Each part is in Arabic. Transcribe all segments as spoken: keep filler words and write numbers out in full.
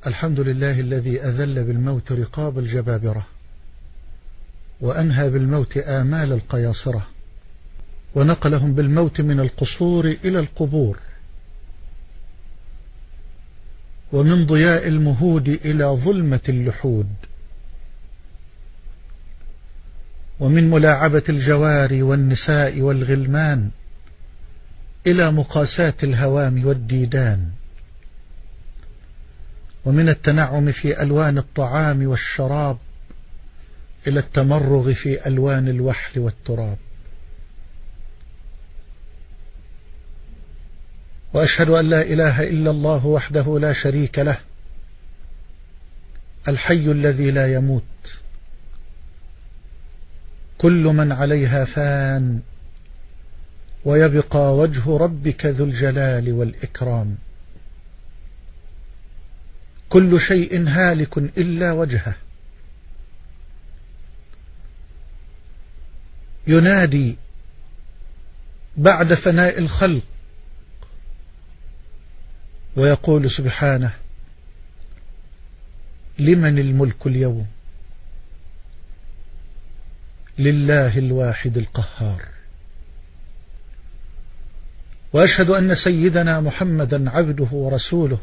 الحمد لله الذي أذل بالموت رقاب الجبابرة، وأنهى بالموت آمال القياصرة، ونقلهم بالموت من القصور إلى القبور، ومن ضياء المهود إلى ظلمة اللحود، ومن ملاعبة الجواري والنساء والغلمان إلى مقاساة الهوام والديدان، ومن التنعم في ألوان الطعام والشراب إلى التمرغ في ألوان الوحل والتراب. وأشهد أن لا إله إلا الله وحده لا شريك له، الحي الذي لا يموت، كل من عليها فان، ويبقى وجه ربك ذو الجلال والإكرام. كل شيء هالك إلا وجهه، ينادي بعد فناء الخلق ويقول سبحانه: لمن الملك اليوم؟ لله الواحد القهار. وأشهد أن سيدنا محمدا عبده ورسوله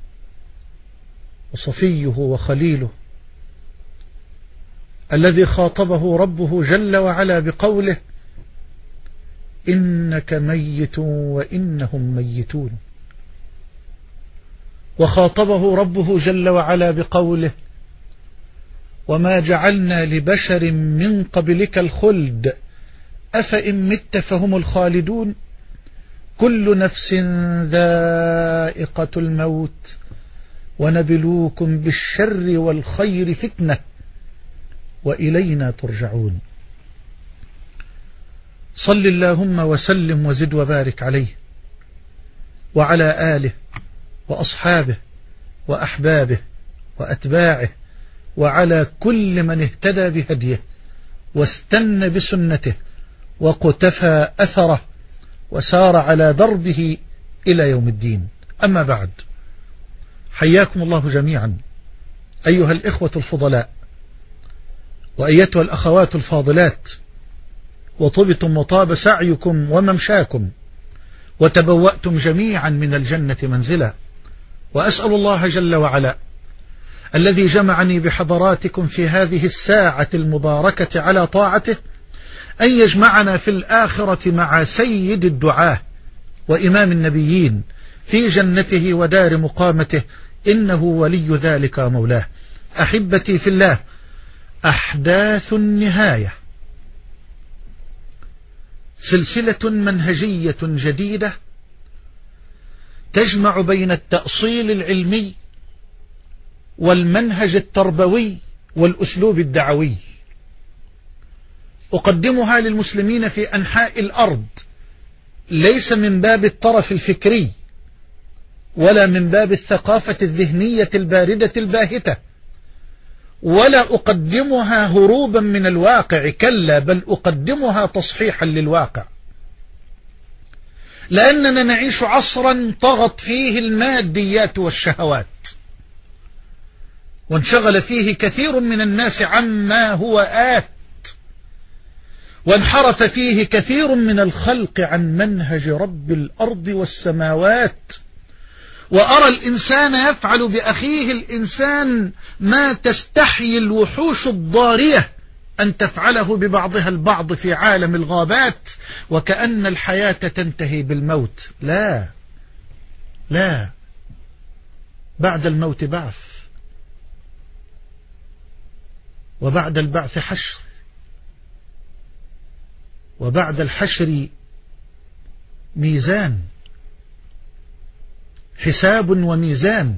وصفيه وخليله، الذي خاطبه ربه جل وعلا بقوله: إنك ميت وإنهم ميتون. وخاطبه ربه جل وعلا بقوله: وما جعلنا لبشر من قبلك الخلد أفإن مت فهم الخالدون كل نفس ذائقة الموت ونبلوكم بالشر والخير فتنة وإلينا ترجعون. صل اللهم وسلم وزد وبارك عليه وعلى آله وأصحابه وأحبابه وأتباعه، وعلى كل من اهتدى بهديه واستنى بسنته وقتفى أثره وسار على دربه إلى يوم الدين. أما بعد، حياكم الله جميعا أيها الإخوة الفضلاء وأيتها الأخوات الفاضلات، وطبتم وطاب سعيكم وممشاكم، وتبوأتم جميعا من الجنة منزلا. وأسأل الله جل وعلا الذي جمعني بحضراتكم في هذه الساعة المباركة على طاعته أن يجمعنا في الآخرة مع سيد الدعاة وإمام النبيين في جنته ودار مقامته، إنه ولي ذلك مولاه. أحبتي في الله، أحداث النهاية سلسلة منهجية جديدة تجمع بين التأصيل العلمي والمنهج التربوي والأسلوب الدعوي، أقدمها للمسلمين في أنحاء الأرض، ليس من باب الطرف الفكري ولا من باب الثقافة الذهنية الباردة الباهتة، ولا أقدمها هروبا من الواقع، كلا، بل أقدمها تصحيحا للواقع، لأننا نعيش عصرا طغت فيه الماديات والشهوات، وانشغل فيه كثير من الناس عما هو آت، وانحرف فيه كثير من الخلق عن منهج رب الأرض والسماوات. وأرى الإنسان يفعل بأخيه الإنسان ما تستحيي الوحوش الضارية أن تفعله ببعضها البعض في عالم الغابات، وكأن الحياة تنتهي بالموت. لا لا، بعد الموت بعث، وبعد البعث حشر، وبعد الحشر ميزان، حساب وميزان،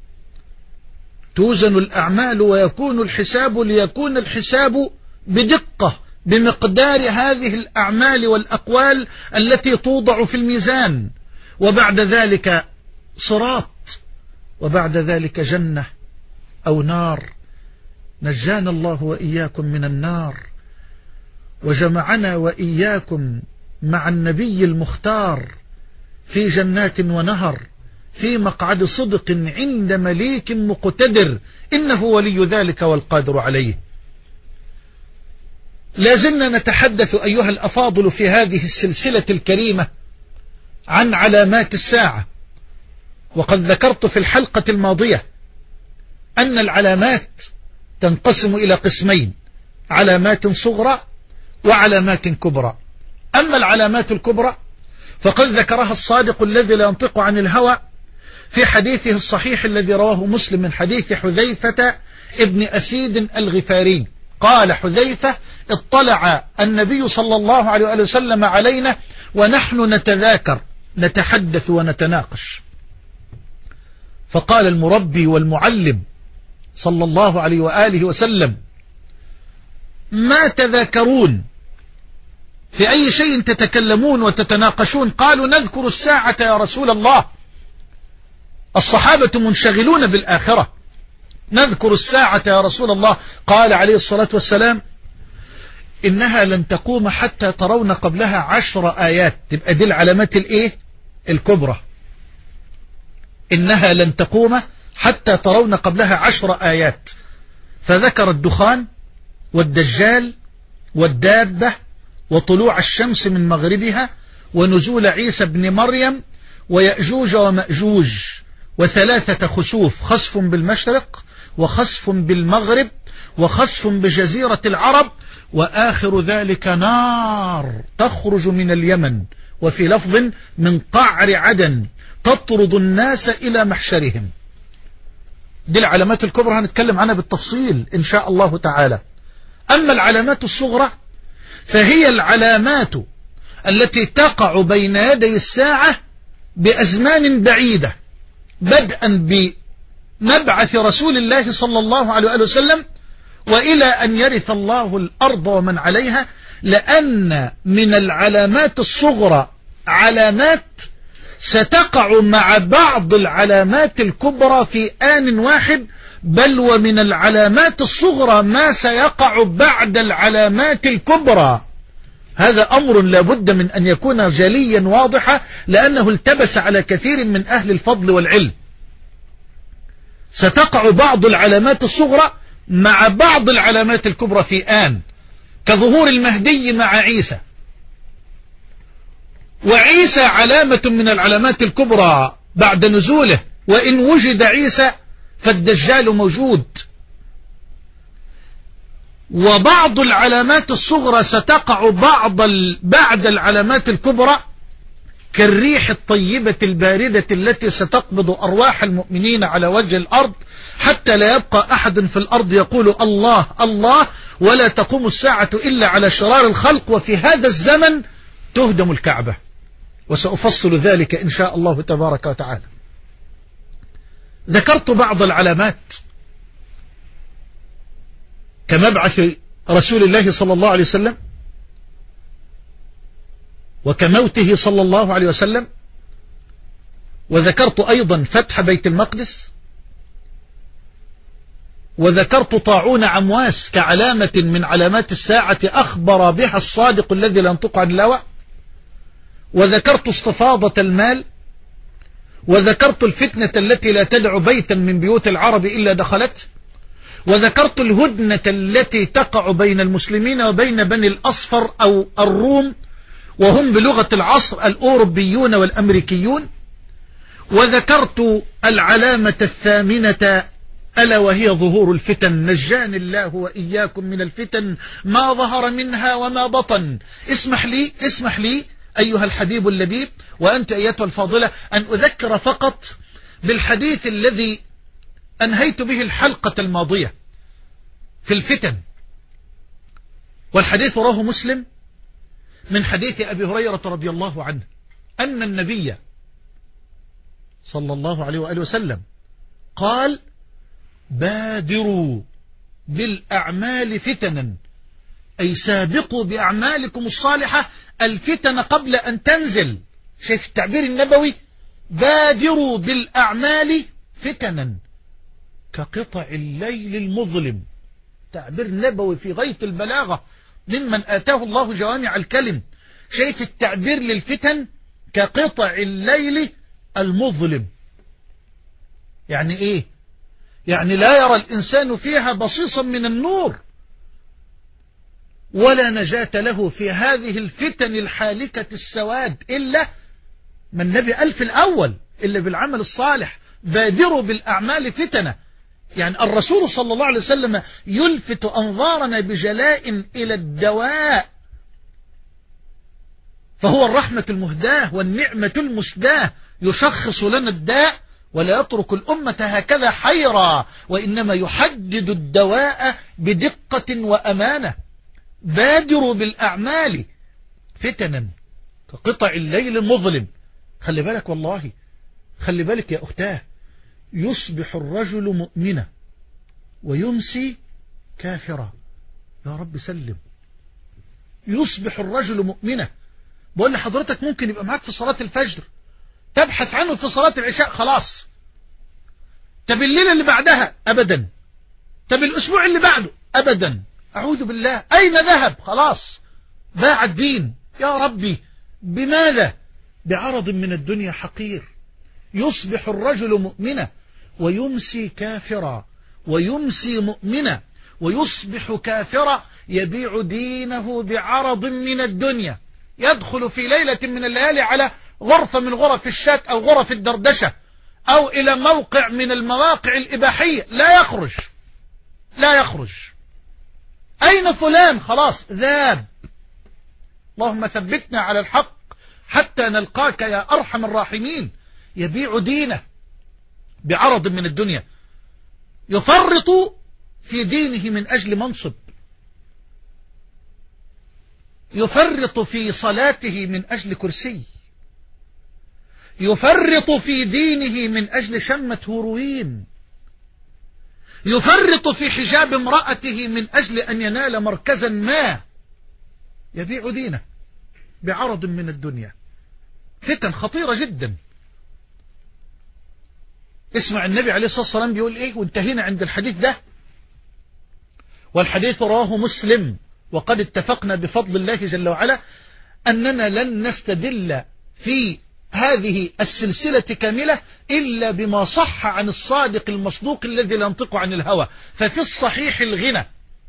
توزن الأعمال ويكون الحساب، ليكون الحساب بدقة بمقدار هذه الأعمال والأقوال التي توضع في الميزان. وبعد ذلك صراط، وبعد ذلك جنة أو نار، نجانا الله وإياكم من النار، وجمعنا وإياكم مع النبي المختار في جنات ونهر في مقعد صدق عند مليك مقتدر إنه ولي ذلك والقادر عليه. لازلنا نتحدث أيها الأفاضل في هذه السلسلة الكريمة عن علامات الساعة، وقد ذكرت في الحلقة الماضية أن العلامات تنقسم إلى قسمين: علامات صغرى وعلامات كبرى. أما العلامات الكبرى فقد ذكرها الصادق الذي لا ينطق عن الهوى في حديثه الصحيح الذي رواه مسلم من حديث حذيفة ابن أسيد الغفاري. قال حذيفة: اطلع النبي صلى الله عليه وسلم علينا ونحن نتذاكر نتحدث ونتناقش، فقال المربي والمعلم صلى الله عليه وآله وسلم: ما تذاكرون؟ في أي شيء تتكلمون وتتناقشون؟ قالوا: نذكر الساعة يا رسول الله. الصحابة منشغلون بالآخرة. نذكر الساعة يا رسول الله. قال عليه الصلاة والسلام: إنها لن تقوم حتى ترون قبلها عشر آيات. تبقى دي العلامات الإيه؟ الكبرى. إنها لن تقوم حتى ترون قبلها عشر آيات، فذكر الدخان والدجال والدابة وطلوع الشمس من مغربها ونزول عيسى بن مريم ويأجوج ومأجوج وثلاثة خسوف: خسف بالمشرق وخسف بالمغرب وخسف بجزيرة العرب، وآخر ذلك نار تخرج من اليمن، وفي لفظ من قعر عدن تطرد الناس إلى محشرهم. دي العلامات الكبرى هنتكلم عنها بالتفصيل إن شاء الله تعالى. أما العلامات الصغرى فهي العلامات التي تقع بين يدي الساعة بأزمان بعيدة، بدءا بمبعث رسول الله صلى الله عليه وسلم وإلى أن يرث الله الأرض ومن عليها، لأن من العلامات الصغرى علامات ستقع مع بعض العلامات الكبرى في آن واحد، بل ومن العلامات الصغرى ما سيقع بعد العلامات الكبرى. هذا أمر لابد من أن يكون جليا واضحا، لأنه التبس على كثير من أهل الفضل والعلم. ستقع بعض العلامات الصغرى مع بعض العلامات الكبرى في آن، كظهور المهدي مع عيسى. وعيسى علامة من العلامات الكبرى بعد نزوله، وإن وجد عيسى فالدجال موجود. وبعض العلامات الصغرى ستقع بعض بعد العلامات الكبرى، كالريح الطيبة الباردة التي ستقبض أرواح المؤمنين على وجه الأرض حتى لا يبقى أحد في الأرض يقول الله الله، ولا تقوم الساعة إلا على شرار الخلق، وفي هذا الزمن تهدم الكعبة، وسأفصل ذلك إن شاء الله تبارك وتعالى. ذكرت بعض العلامات كمبعث رسول الله صلى الله عليه وسلم وكموته صلى الله عليه وسلم، وذكرت أيضا فتح بيت المقدس، وذكرت طاعون عمواس كعلامة من علامات الساعة أخبر بها الصادق الذي لا ينطق عن الهوى، وذكرت استفاضة المال، وذكرت الفتنة التي لا تدع بيتا من بيوت العرب إلا دخلت، وذكرت الهدنة التي تقع بين المسلمين وبين بني الأصفر أو الروم، وهم بلغة العصر الأوروبيون والأمريكيون، وذكرت العلامة الثامنة ألا وهي ظهور الفتن. نجاني الله وإياكم من الفتن ما ظهر منها وما بطن. اسمح لي اسمح لي أيها الحبيب اللبيب وأنت أيتها الفاضلة أن أذكر فقط بالحديث الذي أنهيت به الحلقة الماضية في الفتن، والحديث رواه مسلم من حديث أبي هريرة رضي الله عنه أن النبي صلى الله عليه وآله وسلم قال: بادروا بالأعمال فتنا، أي سابقوا بأعمالكم الصالحة الفتن قبل أن تنزل. شايف التعبير النبوي؟ بادروا بالأعمال فتنا كقطع الليل المظلم. تعبير نبوي في غاية البلاغة ممن آتاه الله جوامع الكلم. شايف التعبير للفتن؟ كقطع الليل المظلم. يعني إيه؟ يعني لا يرى الإنسان فيها بصيصا من النور، ولا نجاة له في هذه الفتن الحالكة السواد إلا ما النبي قال في الأول إلا بالعمل الصالح، بادروا بالأعمال فتنة. يعني الرسول صلى الله عليه وسلم يلفت أنظارنا بجلاء إلى الدواء، فهو الرحمة المهداة والنعمة المسداة، يشخص لنا الداء ولا يترك الأمة هكذا حيرا، وإنما يحدد الدواء بدقة وأمانة. بادروا بالأعمال فتنا كقطع الليل المظلم. خلي بالك والله، خلي بالك يا أختاه، يصبح الرجل مؤمنا ويمسي كافرا. يا رب سلم. يصبح الرجل مؤمنا، بقول لحضرتك ممكن يبقى معاك في صلاة الفجر تبحث عنه في صلاة العشاء خلاص. طب الليلة اللي بعدها أبدا، طب الأسبوع اللي بعده أبدا، أعوذ بالله، أين ذهب؟ خلاص باع الدين. يا ربي بماذا؟ بعرض من الدنيا حقير. يصبح الرجل مؤمنا ويمسي كافرا، ويمسي مؤمنا ويصبح كافرا، يبيع دينه بعرض من الدنيا. يدخل في ليلة من الليالي على غرفة من غرف الشات أو غرف الدردشة أو إلى موقع من المواقع الإباحية، لا يخرج لا يخرج. أين فلان؟ خلاص ذاب. اللهم ثبتنا على الحق حتى نلقاك يا أرحم الراحمين. يبيع دينه بعرض من الدنيا، يفرط في دينه من أجل منصب، يفرط في صلاته من أجل كرسي، يفرط في دينه من أجل شمة هيروين، يفرط في حجاب امرأته من أجل أن ينال مركزا ما. يبيع دينه بعرض من الدنيا. فتن خطيرة جدا. اسمع النبي عليه الصلاة والسلام بيقول ايه، وانتهينا عند الحديث ده، والحديث رواه مسلم، وقد اتفقنا بفضل الله جل وعلا أننا لن نستدل في هذه السلسلة كاملة إلا بما صح عن الصادق المصدوق الذي لا ينطق عن الهوى. ففي الصحيح الغنى،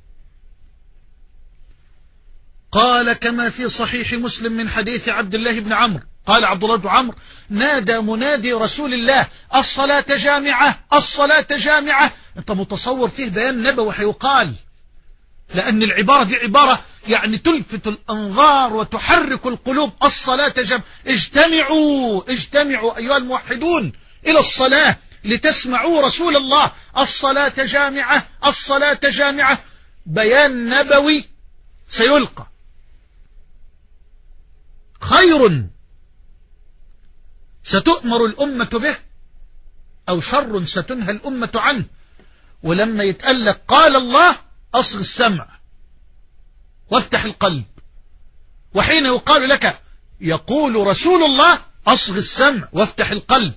قال كما في صحيح مسلم من حديث عبد الله بن عمرو قال عبد الله بن عمرو: نادى منادي رسول الله الصلاة جامعة الصلاة جامعة. انت متصور فيه بيان نبوي هيقال، لأن العبارة دي عبارة يعني تلفت الأنظار وتحرك القلوب. الصلاة جامعة، اجتمعوا اجتمعوا أيها الموحدون إلى الصلاة لتسمعوا رسول الله. الصلاة جامعة الصلاة جامعة. بيان نبوي سيلقى، خير ستؤمر الأمة به أو شر ستنهى الأمة عنه. ولما يتقلق قال الله أصغ السمع وافتح القلب، وحين يقال لك يقول رسول الله أصغ السمع وافتح القلب،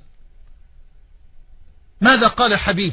ماذا قال الحبيب؟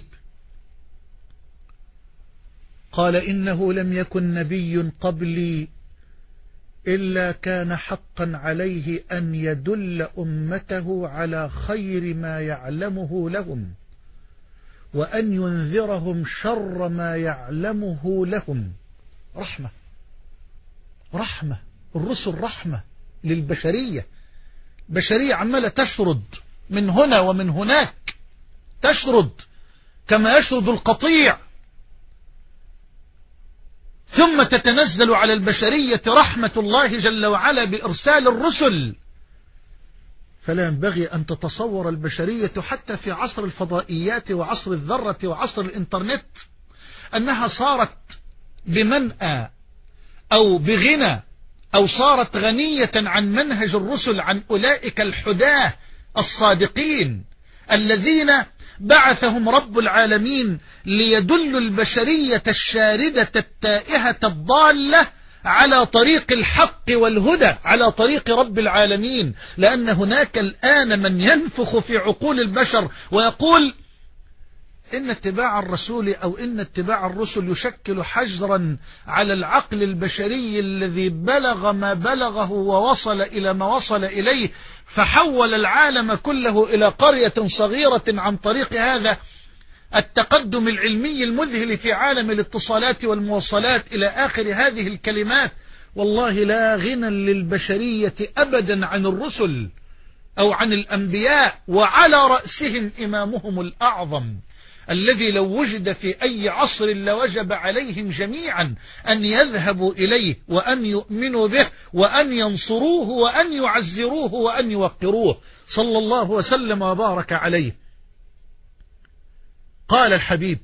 قال: إنه لم يكن نبي قبلي إلا كان حقا عليه أن يدل أمته على خير ما يعلمه لهم، وأن ينذرهم شر ما يعلمه لهم. رحمة رحمة الرسل رحمة للبشرية. بشرية عمالة تشرد من هنا ومن هناك، تشرد كما يشرد القطيع، ثم تتنزل على البشرية رحمة الله جل وعلا بإرسال الرسل. فلا ينبغي أن تتصور البشرية حتى في عصر الفضائيات وعصر الذرة وعصر الإنترنت أنها صارت بمنأى أو بغنى أو صارت غنية عن منهج الرسل، عن أولئك الحداة الصادقين الذين بعثهم رب العالمين ليدلوا البشرية الشاردة التائهة الضالة على طريق الحق والهدى، على طريق رب العالمين. لأن هناك الآن من ينفخ في عقول البشر ويقول إن اتباع الرسول أو إن اتباع الرسل يشكل حجرا على العقل البشري الذي بلغ ما بلغه ووصل إلى ما وصل إليه، فحول العالم كله إلى قرية صغيرة عن طريق هذا التقدم العلمي المذهل في عالم الاتصالات والمواصلات إلى آخر هذه الكلمات. والله لا غنى للبشرية أبدا عن الرسل أو عن الأنبياء، وعلى رأسهم إمامهم الأعظم الذي لو وجد في أي عصر لوجب عليهم جميعا أن يذهبوا إليه وأن يؤمنوا به وأن ينصروه وأن يعزروه وأن يوقروه صلى الله وسلم وبارك عليه. قال الحبيب: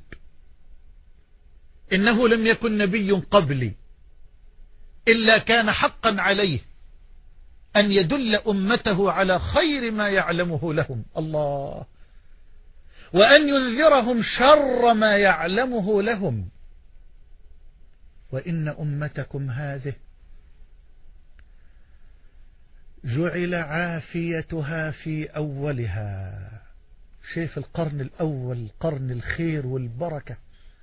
إنه لم يكن نبي قبلي إلا كان حقا عليه أن يدل أمته على خير ما يعلمه لهم، الله، وأن ينذرهم شر ما يعلمه لهم. وإن أمتكم هذه جعل عافيتها في أولها. شايف القرن الأول قرن الخير والبركة،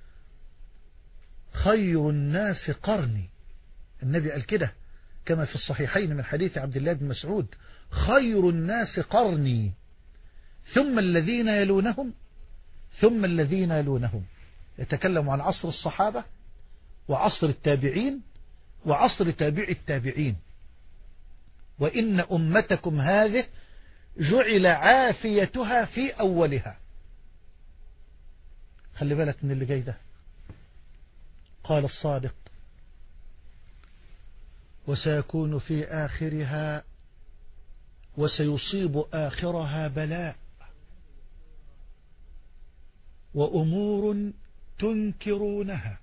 خير الناس قرني، النبي قال كده كما في الصحيحين من حديث عبد الله بن مسعود: خير الناس قرني ثم الذين يلونهم ثم الذين يلونهم. يتكلم عن عصر الصحابة وعصر التابعين وعصر تابع التابعين. وإن أمتكم هذه جعل عافيتها في أولها. خلي بالك من اللي جاي ده. قال الصادق: وسيكون في آخرها وسيصيب آخرها بلاء وأمور تنكرونها.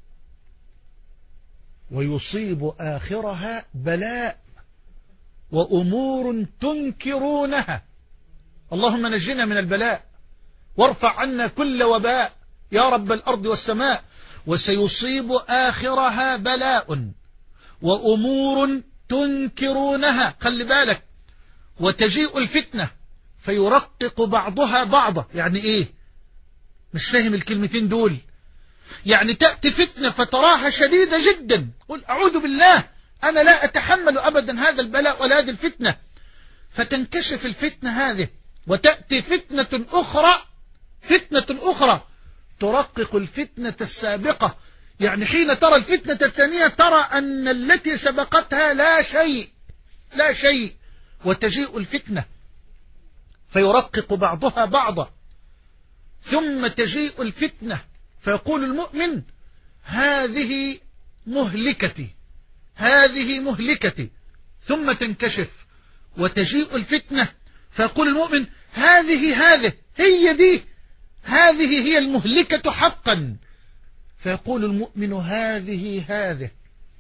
ويصيب آخرها بلاء وأمور تنكرونها. اللهم نجنا من البلاء وارفع عنا كل وباء يا رب الأرض والسماء. وسيصيب آخرها بلاء وأمور تنكرونها. خلي بالك. وتجيء الفتنة فيرقق بعضها بعضا. يعني إيه؟ مش فاهم الكلمتين دول. يعني تأتي فتنة فتراها شديدة جدا، قل أعوذ بالله أنا لا أتحمل أبدا هذا البلاء ولا هذه الفتنة، فتنكشف الفتنة هذه وتأتي فتنة أخرى فتنة أخرى ترقق الفتنة السابقة. يعني حين ترى الفتنة الثانية ترى أن التي سبقتها لا شيء لا شيء وتجيء الفتنة فيرقق بعضها بعضا. ثم تجيء الفتنة فيقول المؤمن: هذه مهلكتي هذه مهلكتي. ثم تنكشف وتجيء الفتنة فيقول المؤمن: هذه هذه هي دي هذه هي المهلكة حقا. فيقول المؤمن: هذه هذه.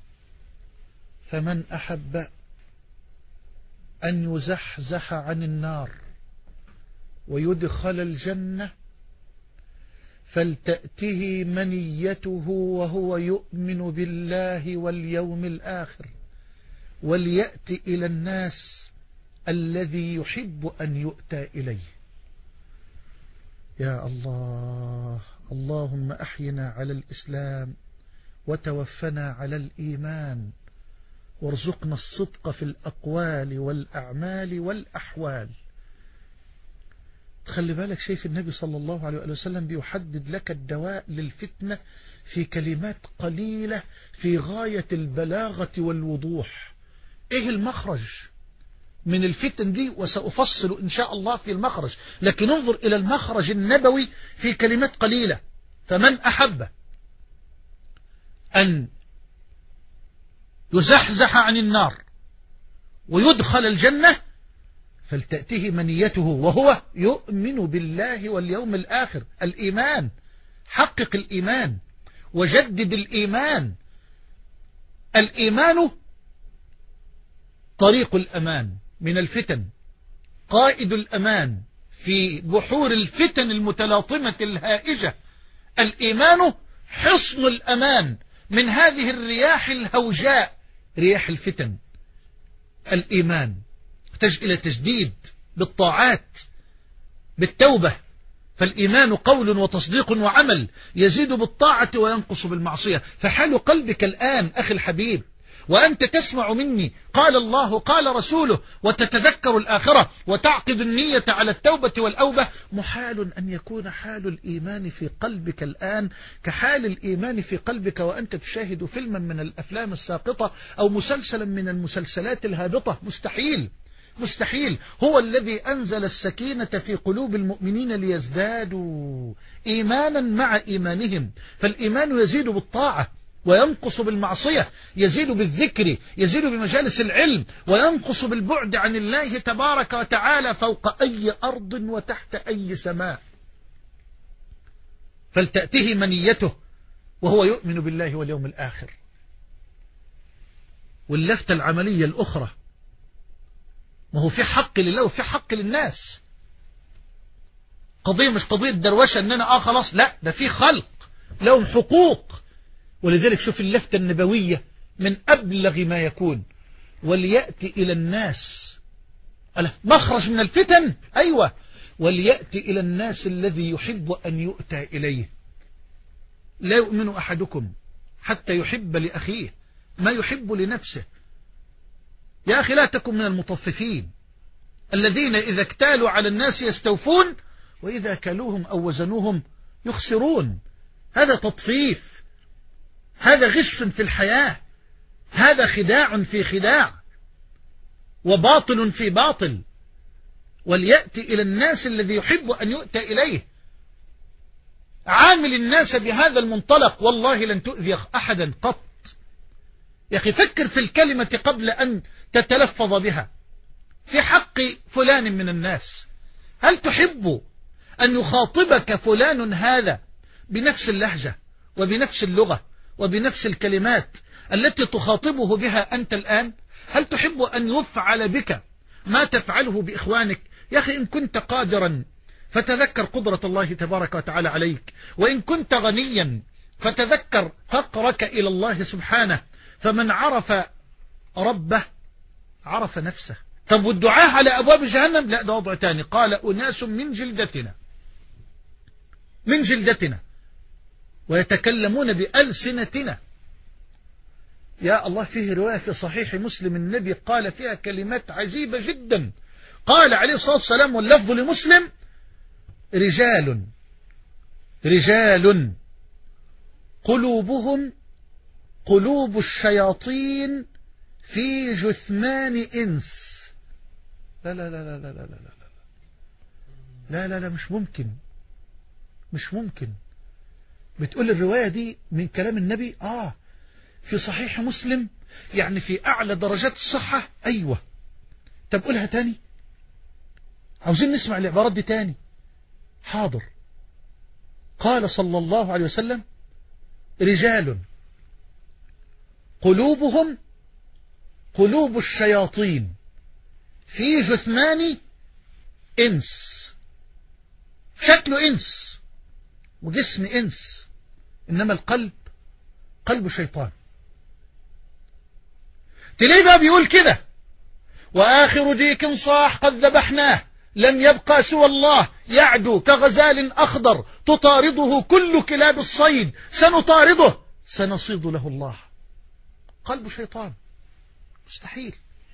فمن أحب أن يزحزح عن النار ويدخل الجنة فلتأته منيته وهو يؤمن بالله واليوم الآخر وليأت إلى الناس الذي يحب أن يؤتى إليه. يا الله، اللهم أحينا على الإسلام وتوفنا على الإيمان وارزقنا الصدق في الأقوال والأعمال والأحوال. خلي بالك، شايف النبي صلى الله عليه وسلم بيحدد لك الدواء للفتنة في كلمات قليلة في غاية البلاغة والوضوح. ايه المخرج من الفتن دي؟ وسأفصل إن شاء الله في المخرج، لكن انظر إلى المخرج النبوي في كلمات قليلة. فمن أحب أن يزحزح عن النار ويدخل الجنة فلتأته منيته وهو يؤمن بالله واليوم الآخر. الإيمان، حقق الإيمان وجدد الإيمان. الإيمان طريق الأمان من الفتن، قائد الأمان في بحور الفتن المتلاطمة الهائجة. الإيمان حصن الأمان من هذه الرياح الهوجاء، رياح الفتن. الإيمان يحتاج إلى تجديد بالطاعات بالتوبة. فالإيمان قول وتصديق وعمل، يزيد بالطاعة وينقص بالمعصية. فحال قلبك الآن أخي الحبيب وأنت تسمع مني قال الله قال رسوله وتتذكر الآخرة وتعقد النية على التوبة والأوبة، محال أن يكون حال الإيمان في قلبك الآن كحال الإيمان في قلبك وأنت تشاهد فيلما من الأفلام الساقطة أو مسلسلا من المسلسلات الهابطة. مستحيل مستحيل. هو الذي أنزل السكينة في قلوب المؤمنين ليزدادوا إيمانا مع إيمانهم، فالإيمان يزيد بالطاعة وينقص بالمعصية، يزيد بالذكر، يزيد بمجالس العلم، وينقص بالبعد عن الله تبارك وتعالى فوق أي أرض وتحت أي سماء. فلتأته منيته وهو يؤمن بالله واليوم الآخر. واللفتة العملية الأخرى، ما هو في حق لله وفي حق للناس. قضية مش قضية دروشة ان انا اه خلاص، لا، ده في خلق لهم حقوق. ولذلك شوف اللفتة النبوية من أبلغ ما يكون، وليأتي إلى الناس مخرج من الفتن. أيوة، وليأتي إلى الناس الذي يحب أن يؤتى إليه. لا يؤمن أحدكم حتى يحب لأخيه ما يحب لنفسه. يا أخي لا تكن من المطففين الذين إذا اكتالوا على الناس يستوفون وإذا كلوهم أو وزنوهم يخسرون. هذا تطفيف، هذا غش في الحياة، هذا خداع في خداع وباطل في باطل. وليأتي إلى الناس الذي يحب أن يؤتى إليه. عامل الناس بهذا المنطلق والله لن تؤذي أحدا قط. يا أخي فكر في الكلمة قبل أن تتلفظ بها في حق فلان من الناس. هل تحب أن يخاطبك فلان هذا بنفس اللهجة وبنفس اللغة وبنفس الكلمات التي تخاطبه بها أنت الآن؟ هل تحب أن يفعل بك ما تفعله بإخوانك؟ يا أخي إن كنت قادرا فتذكر قدرة الله تبارك وتعالى عليك، وإن كنت غنيا فتذكر فقرك إلى الله سبحانه. فمن عرف ربه عرف نفسه. طب والدعاء على أبواب جهنم؟ لا، ده وضع تاني. قال أناس من جلدتنا من جلدتنا ويتكلمون بألسنتنا. يا الله، فيه رواية في صحيح مسلم النبي قال فيها كلمات عجيبة جدا. قال عليه الصلاة والسلام واللفظ لمسلم: رجال رجال قلوبهم قلوب الشياطين في جثمان إنس. لا لا لا لا لا لا لا لا لا لا لا مش ممكن مش ممكن. بتقول الرواية دي من كلام النبي؟ آه في صحيح مسلم، يعني في أعلى درجات الصحة. أيوة. طب قولها تاني، عاوزين نسمع العبارات دي تاني. حاضر. قال صلى الله عليه وسلم: رجال قلوبهم قلوب الشياطين في جثمان إنس. شكله إنس وجسم إنس، إنما القلب قلب شيطان. تلاقيه بقى بيقول كده: وآخر ديك صاح قد ذبحناه لم يبقى سوى الله يعدو كغزال أخضر تطارده كل كلاب الصيد سنطارده سنصيد له الله. قلب شيطان. مستحيل.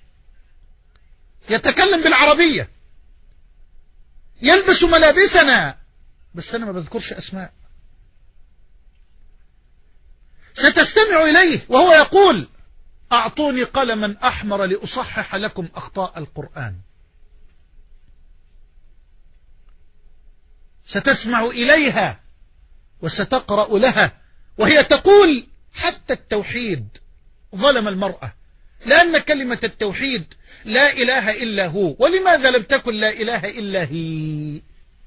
يتكلم بالعربية، يلبس ملابسنا، بس أنا ما بذكرش أسماء. ستستمع إليه وهو يقول: أعطوني قلما أحمر لأصحح لكم أخطاء القرآن. ستسمع إليها وستقرأ لها وهي تقول: حتى التوحيد ظلم المرأة، لأن كلمة التوحيد لا إله إلا هو، ولماذا لم تكن لا إله إلا هي؟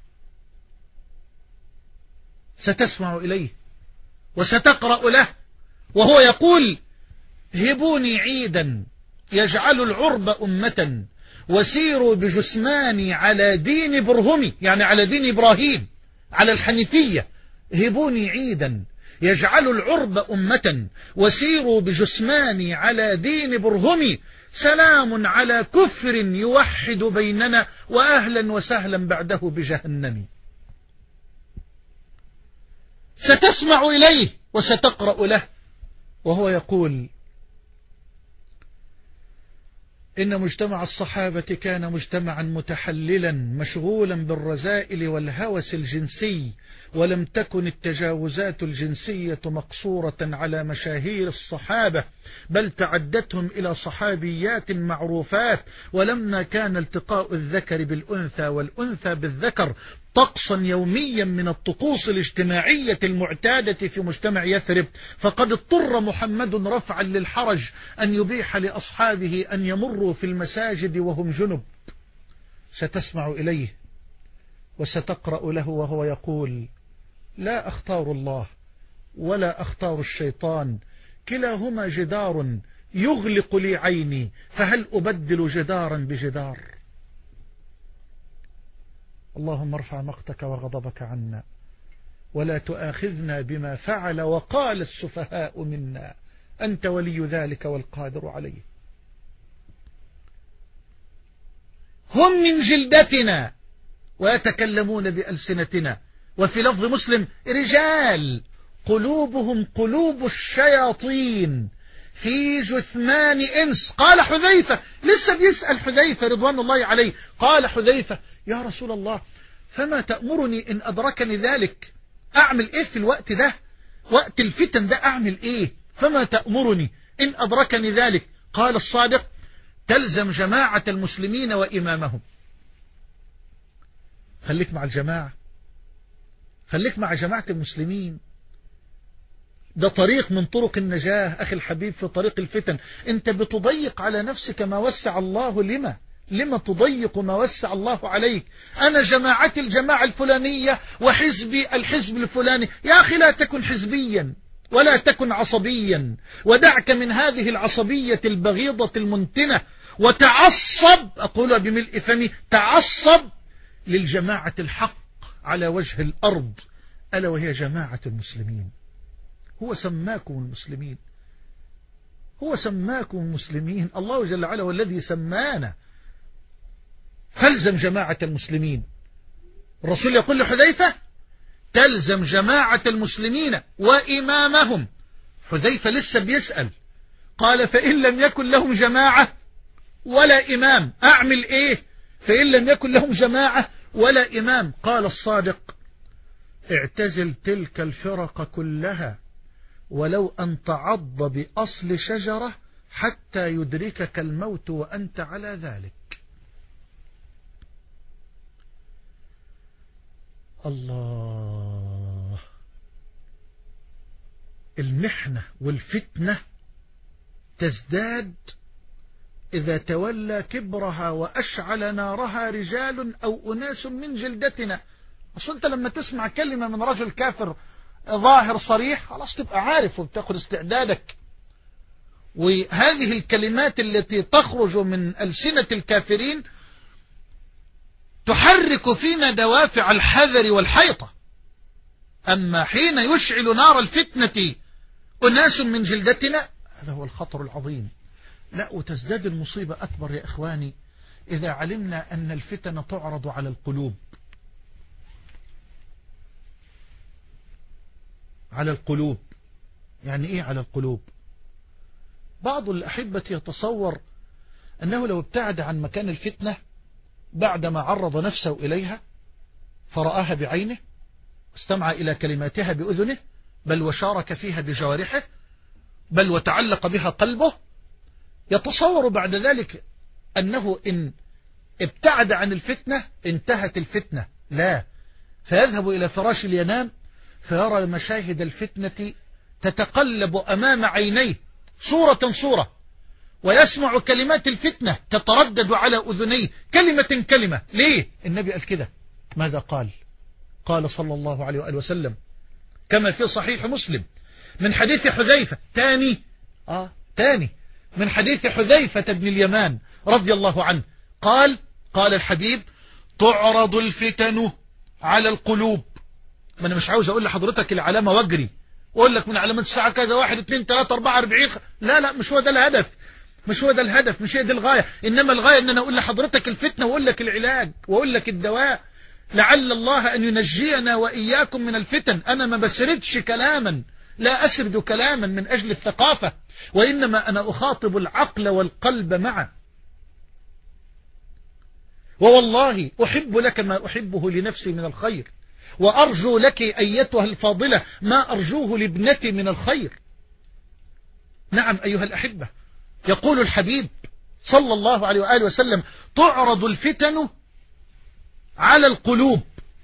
ستسمع إليه وستقرأ له وهو يقول: هبوني عيدا يجعل العرب أمة وسيروا بجسماني على دين برهمي، يعني على دين إبراهيم، على الحنيفية. هبوني عيدا يجعل العرب أمة وسيروا بجسماني على دين برهمي، سلام على كفر يوحد بيننا وأهلا وسهلا بعده بجهنم. ستسمع إليه وستقرأ له وهو يقول: إن مجتمع الصحابة كان مجتمعا متحللا مشغولا بالرذائل والهوس الجنسي، ولم تكن التجاوزات الجنسية مقصورة على مشاهير الصحابة، بل تعدتهم إلى صحابيات معروفات، ولما كان التقاء الذكر بالأنثى والأنثى بالذكر طقسا يوميا من الطقوس الاجتماعية المعتادة في مجتمع يثرب، فقد اضطر محمد رفعا للحرج أن يبيح لأصحابه أن يمروا في المساجد وهم جنب. ستسمع إليه وستقرأ له وهو يقول: لا أختار الله ولا أختار الشيطان، كلاهما جدار يغلق لي عيني، فهل أبدل جدارا بجدار؟ اللهم ارفع مقتك وغضبك عنا، ولا تؤاخذنا بما فعل وقال السفهاء منا، أنت ولي ذلك والقادر عليه. هم من جلدتنا ويتكلمون بألسنتنا، وفي لفظ مسلم: رجال قلوبهم قلوب الشياطين في جثمان إنس. قال حذيفة، لسه بيسأل حذيفة رضوان الله عليه، قال حذيفة: يا رسول الله، فما تأمرني إن أدركني ذلك؟ أعمل إيه في الوقت ده، وقت الفتن ده أعمل إيه؟ فما تأمرني إن أدركني ذلك؟ قال الصادق: تلزم جماعة المسلمين وإمامهم. خليك مع الجماعة، خليك مع جماعة المسلمين، ده طريق من طرق النجاة أخي الحبيب في طريق الفتن. أنت بتضيق على نفسك ما وسع الله، لما لما تضيق ما وسع الله عليك؟ أنا جماعتي الجماعة الفلانية وحزبي الحزب الفلاني. يا أخي لا تكن حزبيا ولا تكن عصبيا، ودعك من هذه العصبية البغيضة المنتنة، وتعصب، أقولها بملء فمي، تعصب للجماعة الحق على وجه الأرض، ألا وهي جماعة المسلمين. هو سماكم المسلمين، هو سماكم المسلمين، الله جل وعلا هو الذي سمانا. فالزم جماعة المسلمين. الرسول يقول لحذيفة: تلزم جماعة المسلمين وإمامهم. حذيفة لسه بيسأل، قال: فإن لم يكن لهم جماعة ولا إمام أعمل إيه؟ فإن لم يكن لهم جماعة ولا إمام، قال الصادق: اعتزل تلك الفرق كلها ولو أن تعض بأصل شجرة حتى يدركك الموت وأنت على ذلك. الله، المحنة والفتنة تزداد إذا تولى كبرها وأشعل نارها رجال أو أناس من جلدتنا. أصل أنت لما تسمع كلمة من رجل كافر ظاهر صريح خلاص تبقى عارف وبتاخد استعدادك. وهذه الكلمات التي تخرج من ألسنة الكافرين تحرك فينا دوافع الحذر والحيطة. أما حين يشعل نار الفتنة أناس من جلدتنا، هذا هو الخطر العظيم. لا، وتزداد المصيبة أكبر يا إخواني إذا علمنا أن الفتن تعرض على القلوب، على القلوب. يعني إيه على القلوب؟ بعض الأحبة يتصور أنه لو ابتعد عن مكان الفتنة بعدما عرض نفسه إليها فرآها بعينه واستمع إلى كلماتها بأذنه، بل وشارك فيها بجوارحه، بل وتعلق بها قلبه، يتصور بعد ذلك أنه إن ابتعد عن الفتنة انتهت الفتنة. لا، فيذهب إلى فراش الينام فيرى مشاهد الفتنة تتقلب أمام عينيه صورة صورة، ويسمع كلمات الفتنة تتردد على أذنيه كلمة كلمة. ليه؟ النبي قال كده. ماذا قال؟ قال صلى الله عليه وآله وسلم كما في صحيح مسلم من حديث حذيفة، تاني آه تاني من حديث حذيفة بن اليمان رضي الله عنه، قال قال الحبيب: تعرض الفتن على القلوب. ما أنا مش عاوز أقول لحضرتك العلامة واجري وأقول لك من علامات الساعة كذا واحد اثنين ثلاثة أربعة أربعين. لا لا، مش هو ده الهدف، مش هو ده الهدف، مش هي دي الغاية. إنما الغاية أن أنا أقول لحضرتك الفتنة وأقول لك العلاج وأقول لك الدواء، لعل الله أن ينجينا وإياكم من الفتن. أنا ما بسردش كلاما، لا أسرد كلاما من أجل الثقافة، وإنما أنا أخاطب العقل والقلب معه. ووالله أحب لك ما أحبه لنفسي من الخير، وأرجو لك أيتها الفاضلة ما أرجوه لابنتي من الخير. نعم أيها الأحبة، يقول الحبيب صلى الله عليه وآله وسلم: تعرض الفتن على القلوب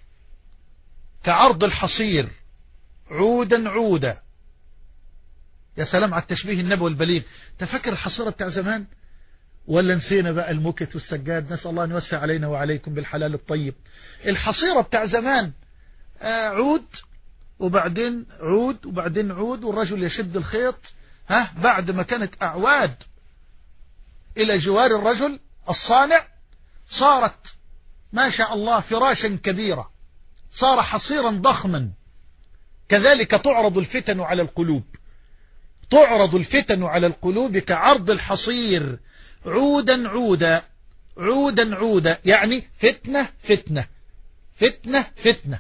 كعرض الحصير عودا عودا. يا سلام على التشبيه النبوي البليغ. تفكر الحصيرة بتاع زمان ولا نسينا بقى الموكت والسجاد؟ نسأل الله أن يوسع علينا وعليكم بالحلال الطيب. الحصيرة بتاع زمان آه عود وبعدين عود وبعدين عود، والرجل يشد الخيط ها بعد ما كانت أعواد إلى جوار الرجل الصانع صارت ما شاء الله فراشا كبيرة، صار حصيرا ضخما. كذلك تعرض الفتن على القلوب، تعرض الفتن على القلوب كعرض الحصير عودا عودا عودا عودا، يعني فتنة فتنة فتنة فتنة.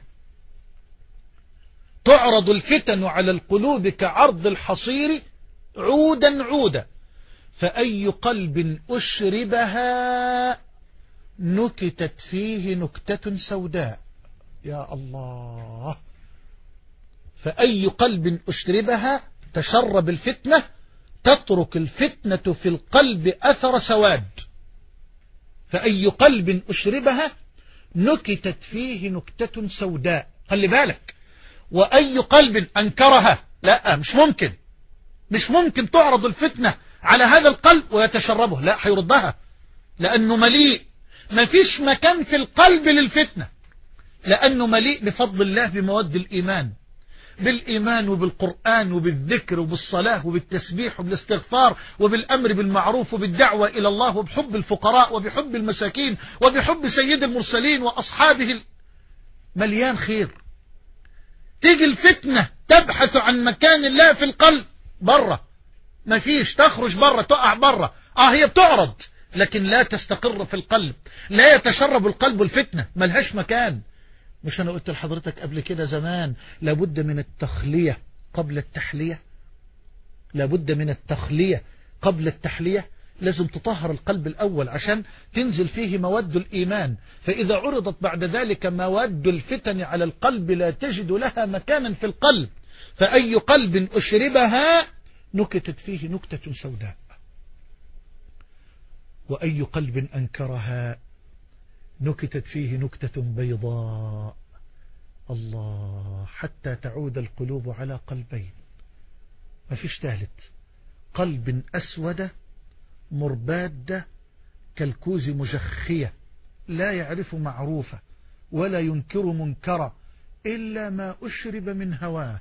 تعرض الفتن على القلوب كعرض الحصير عودا عودا، فأي قلب أشربها نكتت فيه نكتة سوداء. يا الله، فأي قلب أشربها تشرب الفتنة تترك الفتنة في القلب أثر سواد. فأي قلب أشربها نكتت فيه نكتة سوداء. خلي بالك، وأي قلب أنكرها، لا مش ممكن، مش ممكن تعرض الفتنة على هذا القلب ويتشربه، لا هيردها لأنه مليء. ما فيش مكان في القلب للفتنة لأنه مليء بفضل الله بمواد الإيمان، بالإيمان وبالقرآن وبالذكر وبالصلاة وبالتسبيح وبالاستغفار وبالأمر بالمعروف وبالدعوة إلى الله وبحب الفقراء وبحب المساكين وبحب سيد المرسلين وأصحابه. مليان خير. تيجي الفتنة تبحث عن مكان الله في القلب، برة ما فيش، تخرج برة، تقع برة. آه هي بتعرض لكن لا تستقر في القلب، لا يتشرب القلب الفتنة، ملهاش مكان. مش أنا قلت لحضرتك قبل كده زمان لابد من التخلية قبل التحلية؟ لابد من التخلية قبل التحلية. لازم تطهر القلب الأول عشان تنزل فيه مواد الإيمان، فإذا عرضت بعد ذلك مواد الفتن على القلب لا تجد لها مكانا في القلب. فأي قلب أشربها نكتت فيه نكتة سوداء، وأي قلب أنكرها نكتت فيه نكتة بيضاء. الله، حتى تعود القلوب على قلبين، ما فيش ثالث. قلب أسود مرباد كالكوز مجخية لا يعرف معروفة ولا ينكر منكرا إلا ما أشرب من هواه.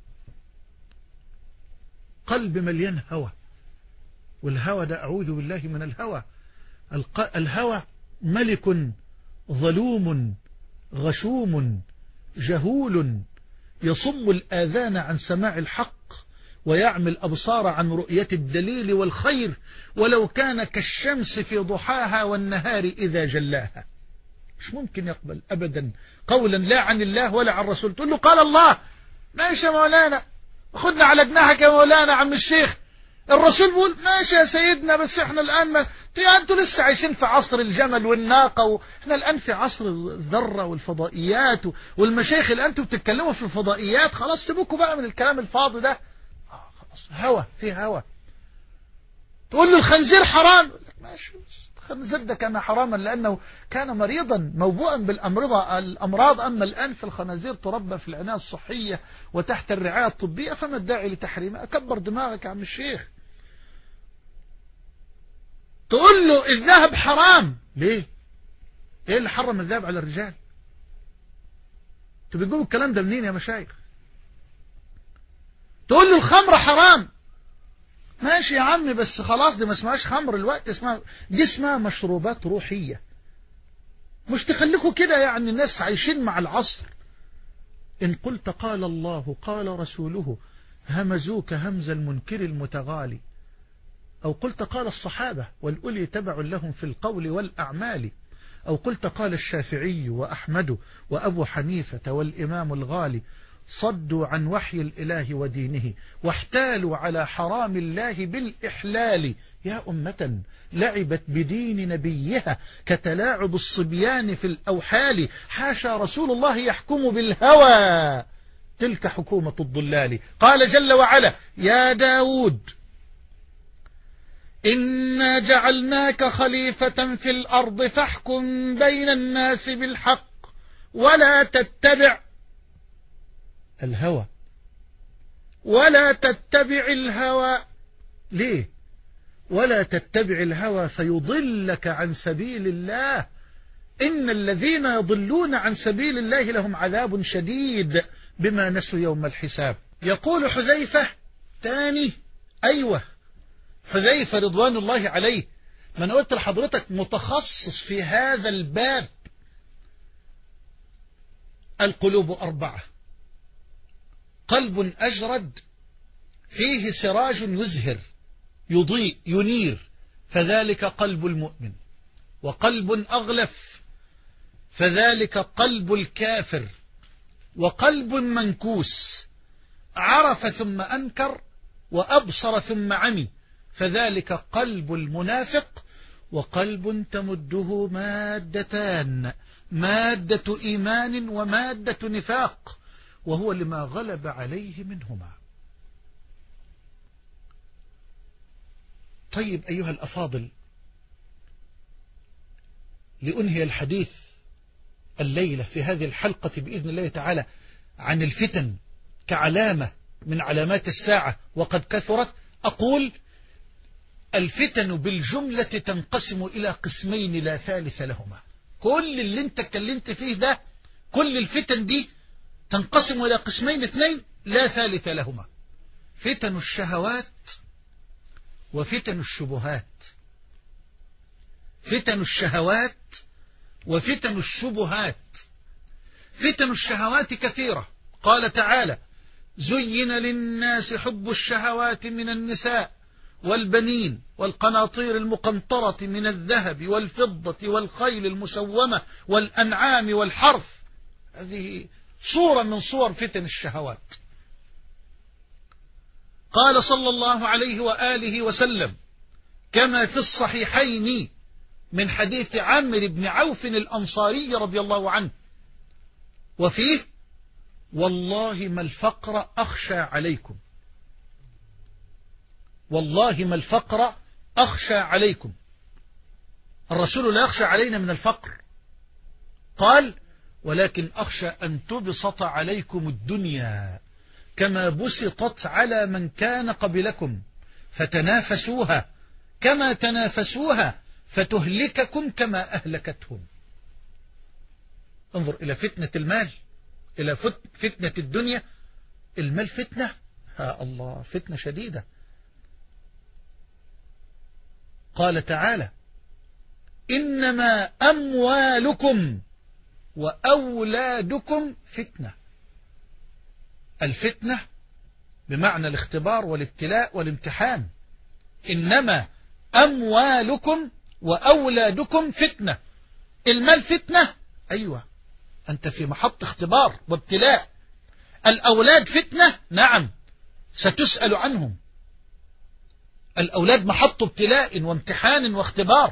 قلب مليان هوى، والهوى ده أعوذ بالله من الهوى. الهوى ملك ظلوم غشوم جهول يصم الآذان عن سماع الحق ويعمي الأبصار عن رؤية الدليل والخير، ولو كان كالشمس في ضحاها والنهار إذا جلاها. مش ممكن يقبل أبدا قولا لا عن الله ولا عن رسول. تقول له قال الله، ماشي يا مولانا، خدنا على جناحك يا مولانا عم الشيخ. الرسول بيقول ماشي يا سيدنا، بس احنا الآن ما... انتوا لسه عايشين في عصر الجمل والناقة، واحنا الآن في عصر الذرة والفضائيات والمشايخ. الآن انتوا بتتكلموا في الفضائيات، خلاص سيبوكوا بقى من الكلام الفاضي ده. آه خلاص، هوى في هوى. تقول له الخنزير حرام، ماشي، الخنزير ده كان حراما لأنه كان مريضا موبوءا بالأمراض الأمراض. أما الآن في الخنازير تربى في العناية الصحية وتحت الرعاية الطبية، فما الداعي لتحريمها؟ أكبر دماغك يا عم الشيخ. تقول له الذهب حرام، ليه؟ ايه اللي حرم الذهب على الرجال؟ انتوا بتجيبوا الكلام ده منين يا مشايخ؟ تقول له الخمر حرام، ماشي يا عمي، بس خلاص دي ما اسمهاش خمر الوقت، اسمها دي اسمها مشروبات روحية. مش تخليكوا كده يعني الناس عايشين مع العصر. إن قلت قال الله قال رسوله همزوك همز المنكر المتغالي، أو قلت قال الصحابة والأولي تبع لهم في القول والأعمال، أو قلت قال الشافعي وأحمد وأبو حنيفة والإمام الغالي، صدوا عن وحي الإله ودينه واحتالوا على حرام الله بالإحلال. يا أمة لعبت بدين نبيها كتلاعب الصبيان في الأوحال. حاشا رسول الله يحكم بالهوى، تلك حكومة الضلال. قال جل وعلا: يا داود إنا جعلناك خليفة في الأرض فاحكم بين الناس بالحق ولا تتبع الهوى ولا تتبع الهوى. ليه؟ ولا تتبع الهوى فيضلك عن سبيل الله. إن الذين يضلون عن سبيل الله لهم عذاب شديد بما نسوا يوم الحساب. يقول حذيفة تاني، أيوة حذيفة رضوان الله عليه، من قلت لحضرتك متخصص في هذا الباب. القلوب أربعة: قلب أجرد فيه سراج يزهر يضيء ينير فذلك قلب المؤمن، وقلب أغلف فذلك قلب الكافر، وقلب منكوس عرف ثم أنكر وأبصر ثم عمي فذلك قلب المنافق، وقلب تمده مادتان: مادة إيمان ومادة نفاق، وهو لما غلب عليه منهما. طيب أيها الأفاضل، لأنهي الحديث الليلة في هذه الحلقة بإذن الله تعالى عن الفتن كعلامة من علامات الساعة وقد كثرت، أقول: الفتن بالجملة تنقسم إلى قسمين لا ثالث لهما. كل اللي انت اتكلمت فيه ده، كل الفتن دي تنقسم إلى قسمين اثنين لا ثالث لهما: فتن الشهوات وفتن الشبهات. فتن الشهوات وفتن الشبهات. فتن الشهوات كثيرة. قال تعالى: زين للناس حب الشهوات من النساء والبنين والقناطير المقنطرة من الذهب والفضة والخيل المسومة والأنعام والحرث. هذه صورة من صور فتن الشهوات. قال صلى الله عليه وآله وسلم كما في الصحيحين من حديث عمرو بن عوف الأنصاري رضي الله عنه، وفيه: والله ما الفقر أخشى عليكم، والله ما الفقر أخشى عليكم. الرسول لا يخشى علينا من الفقر، قال: ولكن أخشى أن تبسط عليكم الدنيا كما بسطت على من كان قبلكم فتنافسوها كما تنافسوها فتهلككم كما أهلكتهم. انظر إلى فتنة المال، إلى فتنة الدنيا. المال فتنة، ها الله، فتنة شديدة. قال تعالى: إنما أموالكم وأولادكم فتنة. الفتنة بمعنى الاختبار والابتلاء والامتحان. إنما أموالكم وأولادكم فتنة. المال فتنة، أيوة، أنت في محط اختبار وابتلاء. الأولاد فتنة، نعم، ستسأل عنهم. الأولاد محط ابتلاء وامتحان واختبار.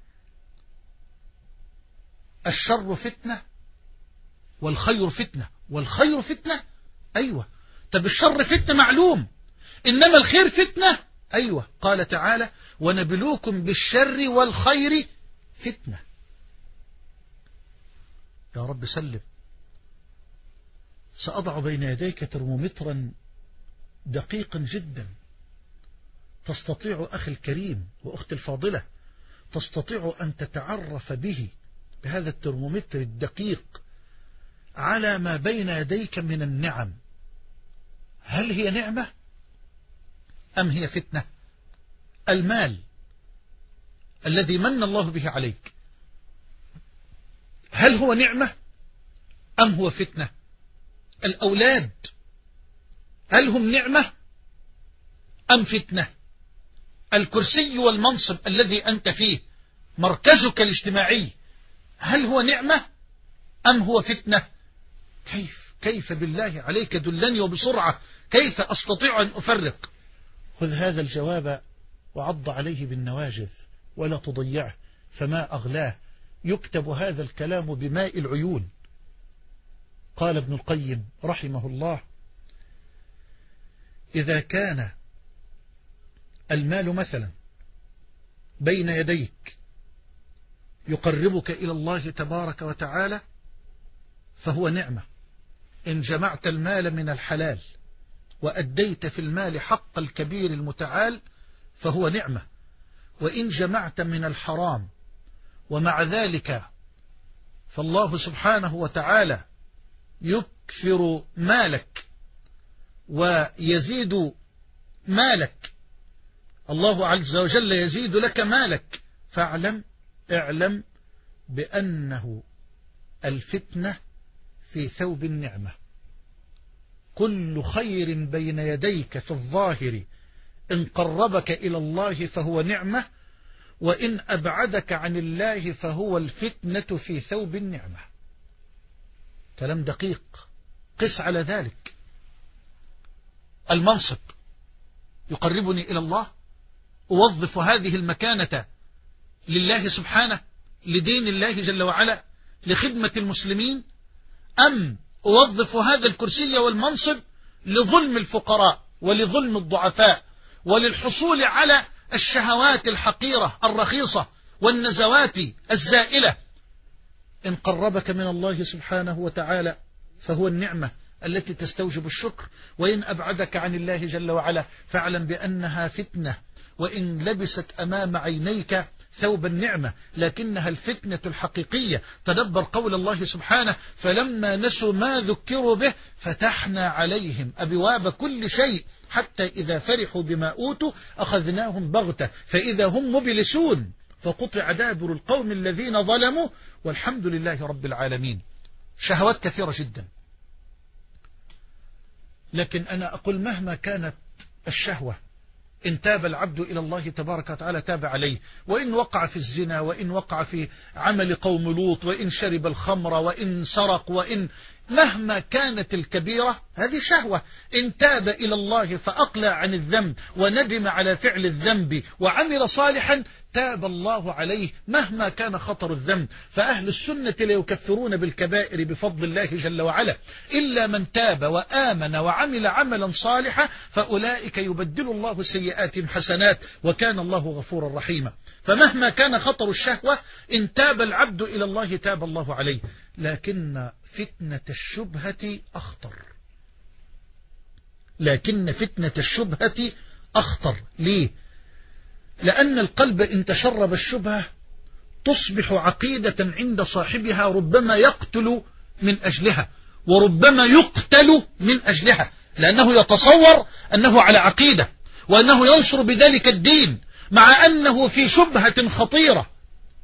الشر فتنة والخير فتنة. والخير فتنة، أيوة. طب الشر فتنة معلوم، إنما الخير فتنة، أيوة. قال تعالى: ونبلوكم بالشر والخير فتنة. يا رب سلم. سأضع بين يديك ترمومترا دقيقا جدا، تستطيع أخي الكريم وأختي الفاضلة، تستطيع أن تتعرف به بهذا الترمومتر الدقيق على ما بين يديك من النعم. هل هي نعمة أم هي فتنة؟ المال الذي من الله به عليك، هل هو نعمة أم هو فتنة؟ الأولاد هل هم نعمة أم فتنة؟ الكرسي والمنصب الذي أنت فيه، مركزك الاجتماعي، هل هو نعمة أم هو فتنة؟ كيف كيف بالله عليك دلني وبسرعة، كيف أستطيع أن أفرق؟ خذ هذا الجواب وعض عليه بالنواجذ ولا تضيعه، فما أغلاه، يكتب هذا الكلام بماء العيون. قال ابن القيم رحمه الله: إذا كان المال مثلا بين يديك يقربك إلى الله تبارك وتعالى فهو نعمة، إن جمعت المال من الحلال وأديت في المال حق الكبير المتعال فهو نعمة، وإن جمعت من الحرام ومع ذلك فالله سبحانه وتعالى يكثر مالك ويزيد مالك، الله عز وجل يزيد لك مالك، فاعلم اعلم بأنه الفتنة في ثوب النعمة. كل خير بين يديك في الظاهر إن قربك إلى الله فهو نعمة، وإن أبعدك عن الله فهو الفتنة في ثوب النعمة. كلام دقيق. قس على ذلك. المنصب يقربني إلى الله، أوظف هذه المكانة لله سبحانه، لدين الله جل وعلا، لخدمة المسلمين، أم أوظف هذا الكرسي والمنصب لظلم الفقراء ولظلم الضعفاء وللحصول على الشهوات الحقيرة الرخيصة والنزوات الزائلة؟ إن قربك من الله سبحانه وتعالى فهو النعمة التي تستوجب الشكر، وإن أبعدك عن الله جل وعلا فاعلم بأنها فتنة، وإن لبست أمام عينيك ثوب النعمة لكنها الفتنة الحقيقية. تدبر قول الله سبحانه: فلما نسوا ما ذكروا به فتحنا عليهم أبواب كل شيء حتى إذا فرحوا بما أوتوا أخذناهم بغتة فإذا هم مبلسون فقطع دابر القوم الذين ظلموا والحمد لله رب العالمين. شهوات كثيرة جدا، لكن أنا أقول مهما كانت الشهوة إن تاب العبد إلى الله تبارك وتعالى تاب عليه، وإن وقع في الزنا، وإن وقع في عمل قوم لوط، وإن شرب الخمر، وإن سرق، وإن مهما كانت الكبيرة هذه شهوة، إن تاب إلى الله فأقلع عن الذنب وندم على فعل الذنب وعمل صالحا تاب الله عليه مهما كان خطر الذنب. فأهل السنة لا يكفرون بالكبائر بفضل الله جل وعلا، إلا من تاب وآمن وعمل عملا صالحا فأولئك يبدل الله سيئاتهم حسنات وكان الله غفورا رحيما. فمهما كان خطر الشهوة إن تاب العبد إلى الله تاب الله عليه، لكن فتنة الشبهة أخطر. لكن فتنة الشبهة أخطر. ليه؟ لأن القلب إن تشرب الشبهة تصبح عقيدة عند صاحبها، ربما يقتل من أجلها وربما يقتل من أجلها، لأنه يتصور أنه على عقيدة وأنه ينصر بذلك الدين مع أنه في شبهة خطيرة.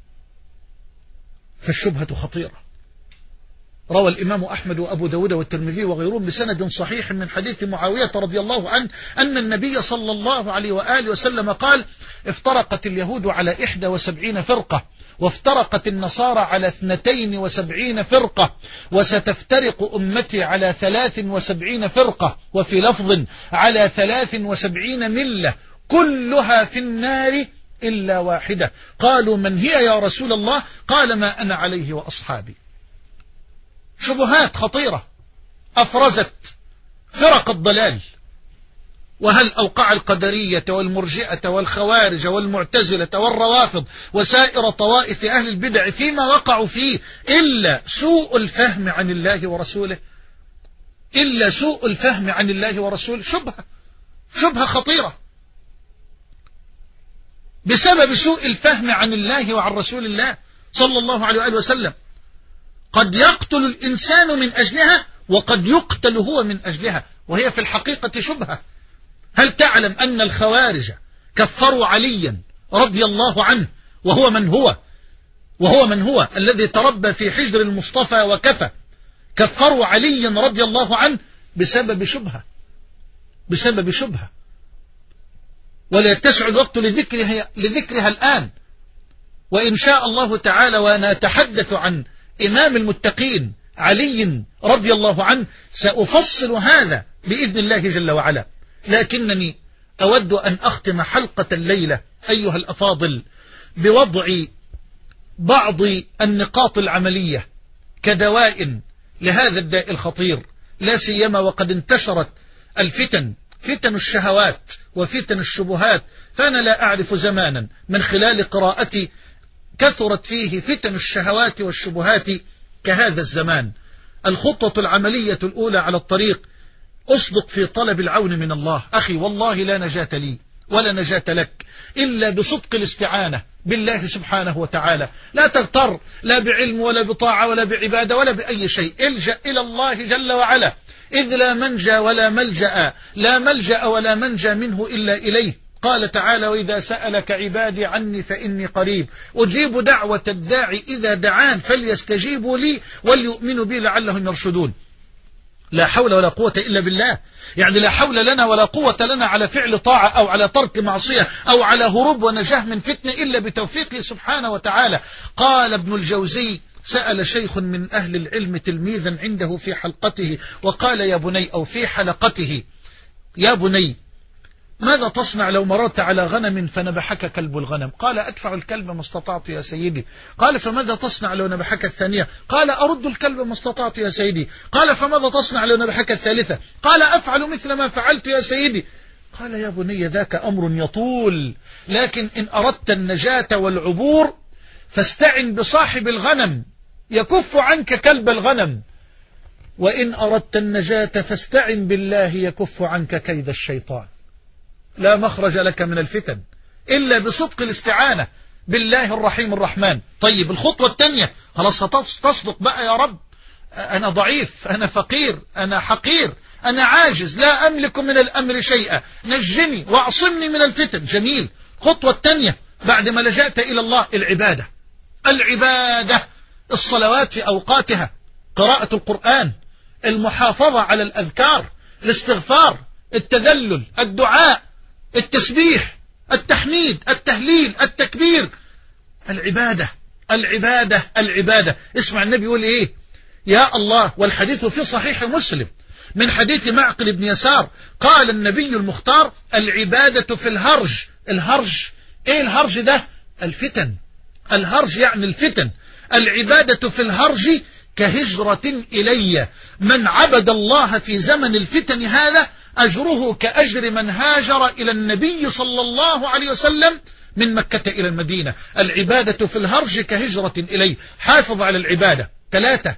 فالشبهة خطيرة. روى الإمام أحمد وأبو داود والترمذي وغيرهم بسند صحيح من حديث معاوية رضي الله عنه أن النبي صلى الله عليه وآله وسلم قال: افترقت اليهود على إحدى وسبعين فرقة، وافترقت النصارى على اثنتين وسبعين فرقة، وستفترق أمتي على ثلاث وسبعين فرقة، وفي لفظ على ثلاث وسبعين ملة كلها في النار إلا واحدة. قالوا: من هي يا رسول الله؟ قال: ما أنا عليه وأصحابي. شبهات خطيرة أفرزت فرق الضلال. وهل أوقع القدرية والمرجئة والخوارج والمعتزلة والروافض وسائر طوائف أهل البدع فيما وقعوا فيه إلا سوء الفهم عن الله ورسوله؟ إلا سوء الفهم عن الله ورسوله. شبهة شبهة خطيرة بسبب سوء الفهم عن الله وعن رسول الله صلى الله عليه وآله وسلم. قد يقتل الإنسان من أجلها وقد يقتل هو من أجلها، وهي في الحقيقة شبهة. هل تعلم أن الخوارج كفروا عليا رضي الله عنه وهو من هو وهو من هو الذي تربى في حجر المصطفى وكفى؟ كفروا عليا رضي الله عنه بسبب شبهة بسبب شبهة ولا يتسع الوقت لذكرها, لذكرها الآن. وإن شاء الله تعالى وأنا أتحدث عن إمام المتقين علي رضي الله عنه. سأفصل هذا بإذن الله جل وعلا، لكنني أود أن أختم حلقة الليلة أيها الأفاضل بوضع بعض النقاط العملية كدواء لهذا الداء الخطير، لا سيما وقد انتشرت الفتن، فتن الشهوات وفتن الشبهات. فأنا لا أعرف زمانا من خلال قراءتي كثرت فيه فتن الشهوات والشبهات كهذا الزمان. الخطة العملية الأولى على الطريق: أصدق في طلب العون من الله. أخي والله لا نجاة لي ولا نجاة لك إلا بصدق الاستعانة بالله سبحانه وتعالى. لا تغتر لا بعلم ولا بطاعة ولا بعبادة ولا بأي شيء، الجأ إلى الله جل وعلا، إذ لا منجى ولا ملجأ لا ملجأ ولا منجى منه إلا إليه. قال تعالى: وإذا سألك عبادي عني فإني قريب أجيب دعوة الداعي إذا دعان فليستجيبوا لي وليؤمنوا بي لعلهم يرشدون. لا حول ولا قوة إلا بالله، يعني لا حول لنا ولا قوة لنا على فعل طاعة أو على ترك معصية أو على هروب ونجاه من فتنة إلا بتوفيقه سبحانه وتعالى. قال ابن الجوزي: سأل شيخ من أهل العلم تلميذا عنده في حلقته وقال: يا بني، أو في حلقته: يا بني، ماذا تصنع لو مررت على غنم فنبحك كلب الغنم؟ قال: أدفع الكلب ما استطعت يا سيدي. قال: فماذا تصنع لو نبحك الثانية؟ قال: أرد الكلب ما استطعت يا سيدي. قال: فماذا تصنع لو نبحك الثالثة؟ قال: أفعل مثل ما فعلت يا سيدي. قال: يا بني، ذاك أمر يطول، لكن إن أردت النجاة والعبور فاستعن بصاحب الغنم يكف عنك كلب الغنم، وإن أردت النجاة فاستعن بالله يكف عنك كيد الشيطان. لا مخرج لك من الفتن إلا بصدق الاستعانة بالله الرحيم الرحمن. طيب، الخطوة الثانية: خلاص تصدق بقى يا رب، أنا ضعيف، أنا فقير، أنا حقير، أنا عاجز، لا أملك من الأمر شيئا، نجني واعصمني من الفتن. جميل. الخطوة الثانية بعد ما لجأت إلى الله: العبادة. العبادة، الصلوات في أوقاتها، قراءة القرآن، المحافظة على الأذكار، الاستغفار، التذلل، الدعاء، التسبيح، التحميد، التهليل، التكبير. العبادة العبادة العبادة. اسمع النبي يقول إيه: يا الله. والحديث في صحيح مسلم من حديث معقل بن يسار قال النبي المختار: العبادة في الهرج. الهرج إيه الهرج ده؟ الفتن. الهرج يعني الفتن. العبادة في الهرج كهجرة إلي. من عبد الله في زمن الفتن هذا أجره كأجر من هاجر إلى النبي صلى الله عليه وسلم من مكة إلى المدينة. العبادة في الهرج كهجرة إليه. حافظ على العبادة. ثلاثة: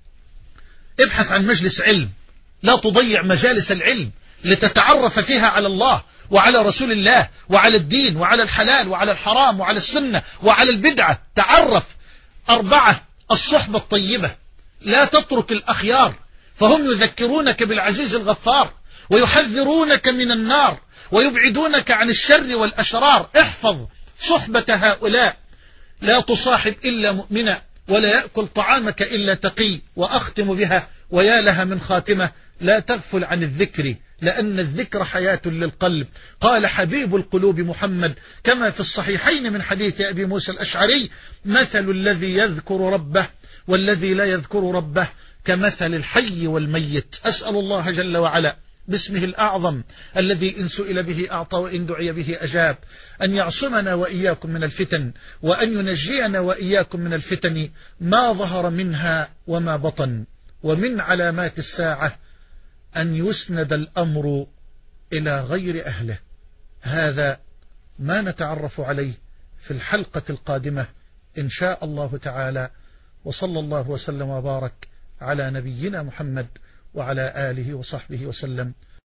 ابحث عن مجلس علم، لا تضيع مجالس العلم لتتعرف فيها على الله وعلى رسول الله وعلى الدين وعلى الحلال وعلى الحرام وعلى السنة وعلى البدعة. تعرف. أربعة: الصحبة الطيبة، لا تترك الأخيار فهم يذكرونك بالعزيز الغفار ويحذرونك من النار ويبعدونك عن الشر والأشرار. احفظ صحبة هؤلاء. لا تصاحب إلا مؤمنا ولا يأكل طعامك إلا تقي. وأختم بها: ويا لها من خاتمة: لا تغفل عن الذكر لأن الذكر حياة للقلب. قال حبيب القلوب محمد كما في الصحيحين من حديث أبي موسى الأشعري: مثل الذي يذكر ربه والذي لا يذكر ربه كمثل الحي والميت. أسأل الله جل وعلا باسمه الأعظم الذي إن سئل به أعطى وإن دعي به أجاب أن يعصمنا وإياكم من الفتن، وأن ينجينا وإياكم من الفتن ما ظهر منها وما بطن. ومن علامات الساعة أن يسند الأمر إلى غير أهله. هذا ما نتعرف عليه في الحلقة القادمة إن شاء الله تعالى. وصلى الله وسلم وبارك على نبينا محمد وعلى آله وصحبه وسلم.